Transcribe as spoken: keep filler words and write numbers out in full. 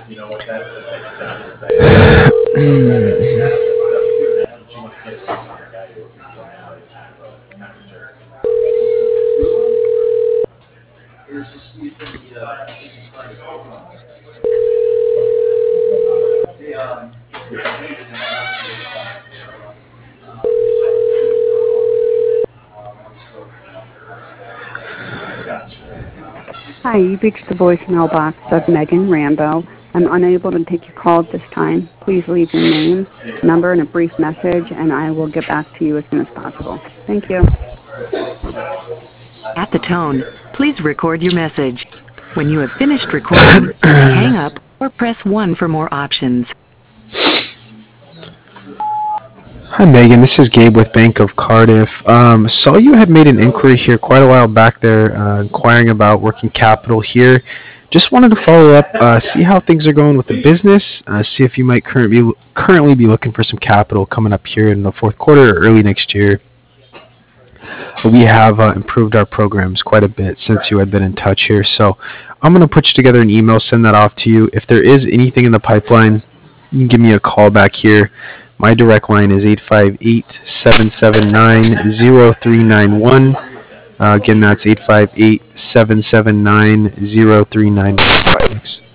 Hi, you've reached the voicemail box of Megan Rambo. I'm unable to take your call at this time. Please leave your name, number, and a brief message, and I will get back to you as soon as possible. Thank you. At the tone, please record your message. When you have finished recording, hang up or press one for more options. Hi Megan, this is Gabe with Bank of Cardiff. Um, saw you had made an inquiry here quite a while back there, uh, inquiring about working capital here. Just wanted to follow up, uh, see how things are going with the business, uh, see if you might current be, currently be looking for some capital coming up here in the fourth quarter or early next year. We have uh, improved our programs quite a bit since you had been in touch here, so I'm going to put together an email, send that off to you. If there is anything in the pipeline, you can give me a call back here. My direct line is eight five eight, seven seven nine, zero three nine one. Uh, again, that's eight five eight, seven seven nine, zero three nine one.